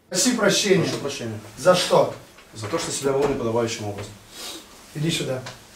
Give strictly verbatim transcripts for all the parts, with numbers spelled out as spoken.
Проси прощения. Прошу прощения. За что? За то, что себя вел неподобающим образом. Иди сюда.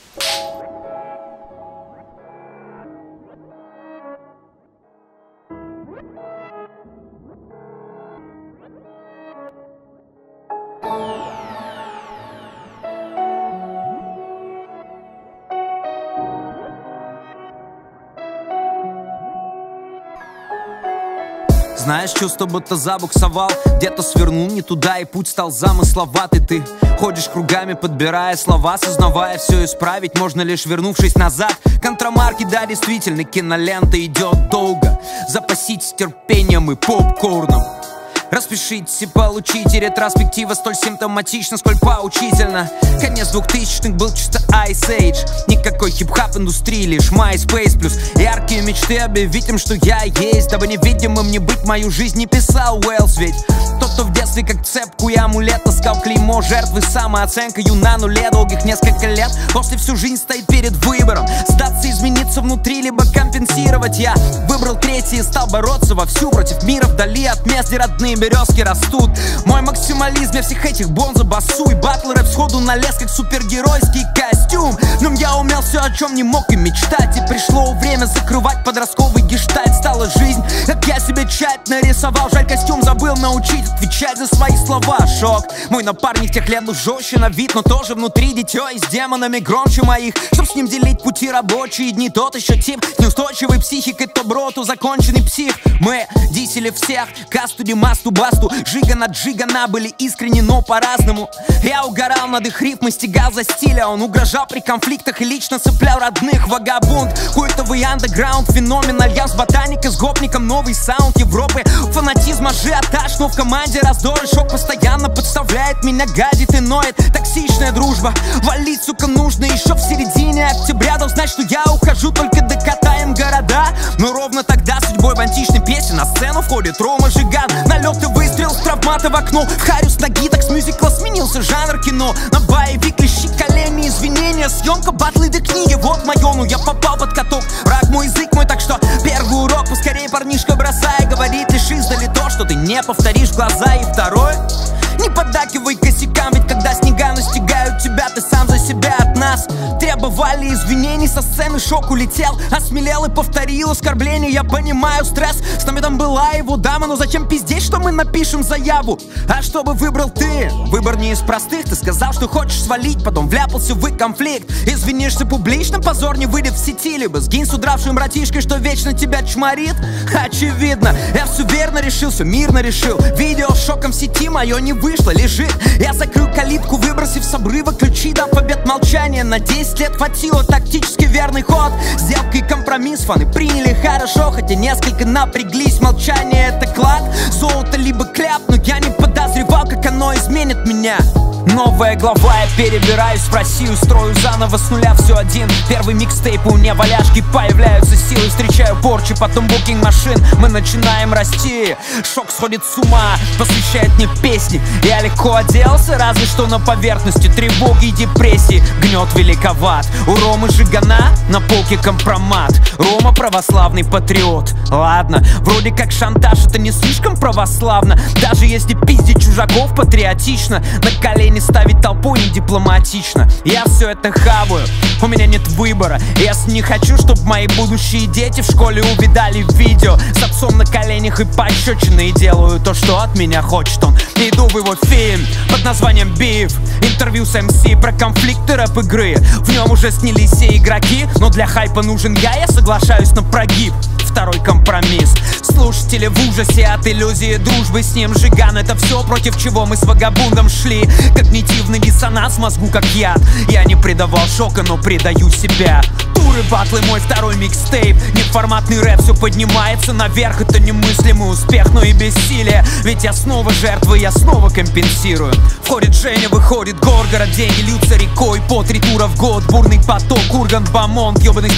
Знаешь, чувство будто забуксовал, где-то свернул не туда, и путь стал замысловатый. Ты ходишь кругами, подбирая слова, сознавая, все исправить можно лишь вернувшись назад. Контрамарки, да, действительно, кинолента идет долго. Запаситесь терпением и попкорном. Распишитесь и получите ретроспектива столь симптоматична, сколь поучительно. Конец двухтысячных был чисто Ice Age. Никакой хип-хап индустрии, лишь MySpace плюс яркие мечты объявить им, что я есть. Дабы невидимым не быть, мою жизнь не писал Уэллс. Ведь тот, кто в детстве как цепку и амулет таскал клеймо жертвы, самооценкою на нуле долгих несколько лет, после всю жизнь стоит перед выбором: сдаться, измениться внутри, либо компенсировать. Я выбрал третий и стал бороться вовсю против мира вдали от мест, где родные березки растут. Мой максимализм, я всех этих бонза басу, и батл рэп сходу налез как супергеройский костюм. Но я умел все, о чем не мог и мечтать, и пришло время закрывать подростковый гештальт. Стала жизнь, как я себе тщательно рисовал. Жаль, костюм забыл научить отвечать за свои слова. Шок, мой напарник тех лет был жестче на вид, но тоже внутри дитё и с демонами громче моих. Чтоб с ним делить пути рабочие дни, тот еще тип неустойчивой психикой, то броту законченный псих. Мы дисели всех, касту, димасту, басту, жига на джигана, были искренни, но по-разному. Я угорал над их рифмой, стегал за стиля, он угрожал при конфликтах и лично цеплял родных. Вагабунд, культовый андеграунд, феномен, альянс ботаника с гопником, новый саунд Европы. Фанатизм, ажиотаж, но в команде раздор и шок постоянно подставляет меня, гадит и ноет. Токсичная дружба, валить, сука, нужно еще в середине октября. Дал знать, что я ухожу, только докатаем города. Но ровно тогда судьбой в античной песне на сцену входит Рома Жиган. Налет и выстрел с травмата в окно, в харю с ноги, так с мюзикла сменился жанр кино. На боевик, лещи, колени, извинения, съемка, батлы до книги, вот мое, ну я попал под каток. Враг мой, язык мой, так что первый урок поскорее, парнишка, бросай говорить лишь издали то, что ты не повторишь в глаза. И второй: не поддакивай косякам, ведь когда снега настигают тебя, ты сам за себя. От нас требовали извинений, со сцены шок улетел, осмелел и повторил оскорбление. Я понимаю стресс, с нами там была его дама, но зачем пиздеть, что мы напишем заяву? А чтобы выбрал ты, выбор не из простых. Ты сказал, что хочешь свалить, потом вляпался в конфликт. Извинишься публично, позор не выйдет в сети, либо сгинь с удравшим братишкой, что вечно тебя чморит. Очевидно, я все верно решил, все мирно решил. Видео с шоком в сети мое не вышло, лежит. Я закрыл калитку, выбросив с обрыва ключи, дам побед молчания. На десять лет хватило, тактически верный ход. Сделка и компромисс, фаны приняли хорошо, хотя несколько напряглись. Молчание — это клад, золото либо кляп, но я не подозревал, как оно изменит меня. Новая глава, я перебираюсь в Россию, строю заново с нуля все один. Первый микстейп, у меня валяшки, появляются силы, встречаю порчи, потом букинг машин, мы начинаем расти. Шок сходит с ума, посвящает мне песни. Я легко оделся, разве что на поверхности тревоги и депрессии. Гнет великоват, у Ромы Жигана на полке компромат. Рома православный патриот. Ладно, вроде как шантаж, это не слишком православно. Даже если пиздить чужаков патриотично, на колени ставить толпой не дипломатично. Я все это хаваю, у меня нет выбора. Я не хочу, чтобы мои будущие дети в школе увидали видео с отцом на коленях и пощечины, и делаю то, что от меня хочет он. Иду в его фильм под названием «Биф», интервью с эм си про конфликты рэп-игры. В нем уже снялись все игроки, но для хайпа нужен я, я соглашаюсь на прогиб. Второй компромисс. Слушатели в ужасе от иллюзии дружбы с ним. Жиган — это все, против чего мы с вагабундом шли. Когнитивный диссонанс в мозгу как яд. Я не предавал шока, но предаю себя. Туры, батлы, мой второй микстейп. Неформатный рэп все поднимается наверх. Это немыслимый успех, но и бессилие. Ведь я снова жертва, я снова компенсирую. Входит Женя, выходит Горгород. Деньги льются рекой по три тура в год. Бурный поток, Ургант, Бамонт. Ёбаный список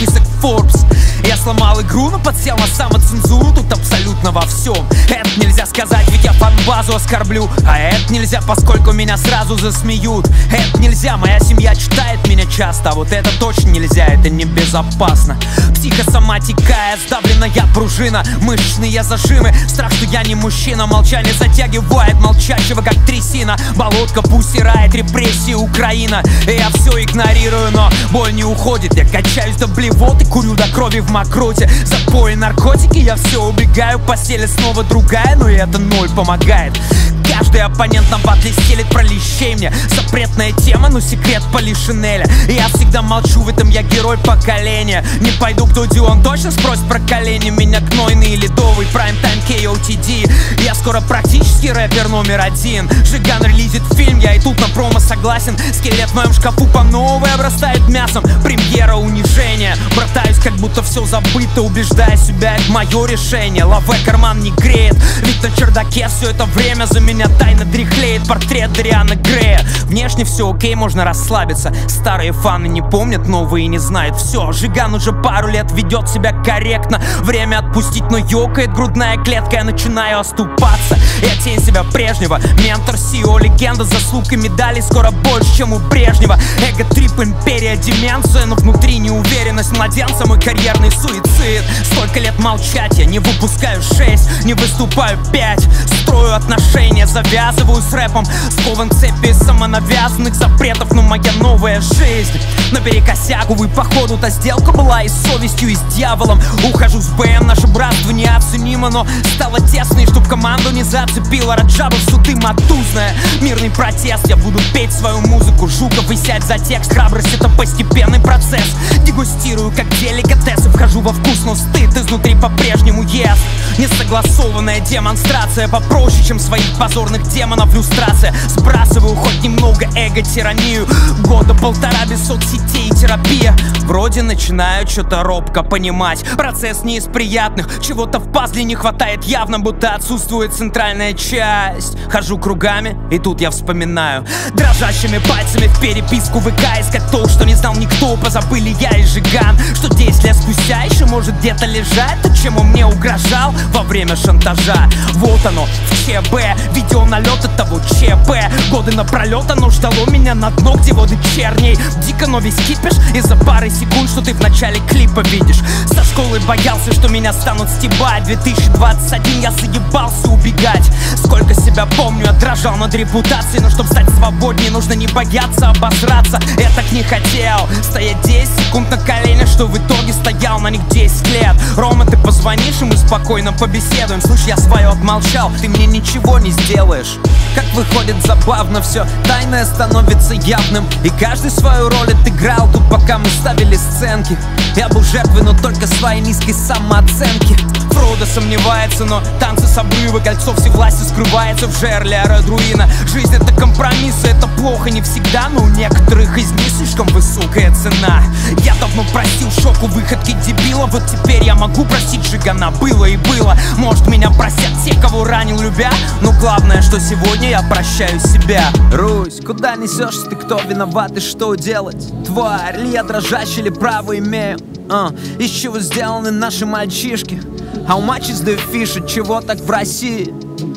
Forbes. Я сломал игру, но подсел на самоцензуру. Тут абсолютно во всем. Это нельзя сказать, ведь я фан-базу оскорблю. А это нельзя, поскольку меня сразу засмеют. Это нельзя, моя семья читает меня часто. А вот это точно нельзя, это небезопасно. Психосоматика, сдавленная пружина, мышечные зажимы. Страх, что я не мужчина. Молчание затягивает молчащего, как трясина. Болотка пусть стирает репрессии Украина. И я все игнорирую, но боль не уходит. Я качаюсь до блевоты, курю до крови в мокроте. Запои, наркотики, я все убегаю. Постель снова другая, но и это ноль помогает. Каждый оппонент на батле стелит про лещей мне. Запретная тема, но секрет Полишинеля. Я всегда молчу, в этом я герой поколения. Не пойду к Дуди, он точно спросит про колени. Меня гнойный и ледовый, прайм-тайм кей о ти ди. Я скоро практически рэпер номер один. Жиган релизит фильм, я и тут на промо согласен. Скелет в моем шкафу по новой обрастает мясом. Премьера унижения. Братаюсь, как будто все забыто, убеждая себя, это мое решение. Лаве карман не греет, ведь на чердаке все это время за меня тайно дряхлеет портрет Дориана Грея. Внешне все окей, можно расслабиться. Старые фаны не помнят, новые не знают. Все, Жиган уже пару лет ведет себя корректно. Время отпустить, но ёкает грудная клетка. Я начинаю оступаться. Я тень себя прежнего. Ментор, си и о, легенда, заслуг и медалей скоро больше, чем у Брежнева. Эго-трип, империя, деменция, но внутри неуверенность младенца, мой карьерный суицид. Столько лет молчать, я не выпускаю шесть, не выступаю пять. Строю отношения, завязываю с рэпом. Скован цепи самонавязанных запретов, но моя новая жизнь наперекосяк. Увы, походу-то сделка была и с совестью, и с дьяволом. Ухожу с БМ, наше братство неоценимо, но стало тесно, и чтоб команду не зацепила Раджабов, суды матузная. Мирный протест, я буду петь свою музыку. Жуков и сядь за текст, храбрость это постепенный процесс. Дегустирую как деликатесы, вхожу во вкус, но стыд изнутри по-прежнему ест. Несогласованная демонстрация попроще, чем своих позорных демонов люстрация. Сбрасываю хоть немного эго-тиранию. Года полтора без соцсетей и терапия. Вроде начинаю что-то робко понимать. Процесс не из приятных, чего-то в пазле не хватает явно, будто отсутствует центральная часть. Хожу кругами, и тут я вспоминаю. Дрожащими пальцами в переписку ВК искать то, что не знал никто. Позабыли я и Жиган, что десять лет спустя еще может где-то лежать то, чем он мне угрожал во время шантажа. Вот оно, в ЧБ, видео налета того ЧП. Годы напролет оно ждало меня на дно, где воды черней. Дико, но весь кипиш из-за пары секунд, что ты в начале клипа видишь. Со школы боялся, что меня станут стебать. две тысячи двадцать один я заебался убегать. Сколько себя помню, я дрожал над репутацией. Но чтоб стать свободнее, нужно не бояться обосраться. Я так не хотел стоять десять секунд на коленях, что в итоге стоял на них десять лет. Рома, ты позвонишь, и мы спокойно побеседуем. Слышь, я свое отмолчал, ты мне ничего не сделаешь. Как выходит забавно все, тайное становится явным. И каждый свою роль отыграл тут, пока мы ставили сценки. Я был жертвой, но только своей низкой самооценки. Фродо сомневается, но танцы с обрыва, кольцо всевласти скрывается в жерле Арадруина. Жизнь это компромиссы, это плохо не всегда, но у некоторых из них слишком высокая цена. Я давно простил шоку выходки дебила, вот теперь я могу простить Жигана. Было и было, может меня простят те, кого ранил любя, но главное, что сегодня я прощаю себя. Русь, куда несешься ты, кто виноват и что делать? Тварь, ли я дрожащий, или право имею? А, из чего сделаны наши мальчишки? How much is the fish? От чего так в России?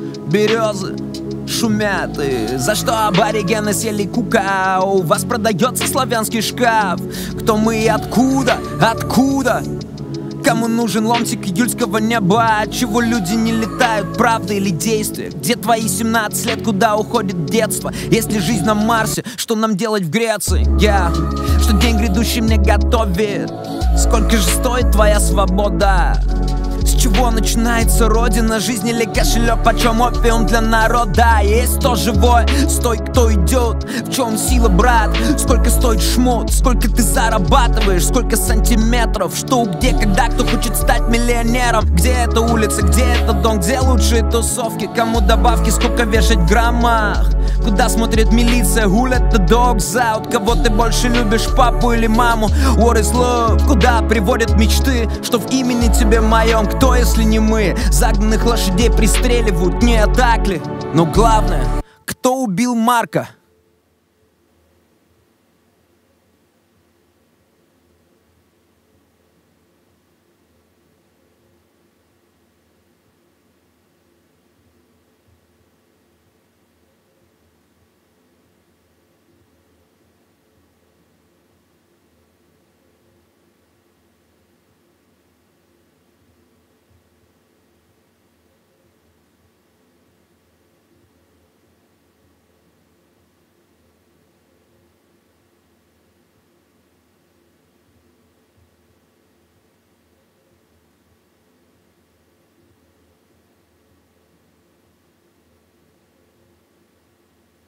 Березы шумят, и за что аборигены съели кукао? У вас продается славянский шкаф. Кто мы и откуда? Откуда? Кому нужен ломтик июльского неба? Отчего люди не летают, правда или действие? Где твои семнадцать лет, куда уходит детство? Если жизнь на Марсе, что нам делать в Греции? Я, yeah. Что день грядущий мне готовит? Сколько же стоит твоя свобода? С чего начинается родина? Жизнь или кошелек, почем опиум для народа? Есть кто живой, стой, кто идет. В чем сила, брат? Сколько стоит шмот? Сколько ты зарабатываешь? Сколько сантиметров? Что, где, когда, кто хочет стать миллионером? Где эта улица, где этот дом? Где лучшие тусовки? Кому добавки, сколько вешать в граммах? Куда смотрит милиция? Who let the dogs out? Кого ты больше любишь, папу или маму? What is love? Куда приводят мечты? Что в имени тебе моем? Кто, если не мы? Загнанных лошадей пристреливают, не так ли? Но главное, кто убил Марка?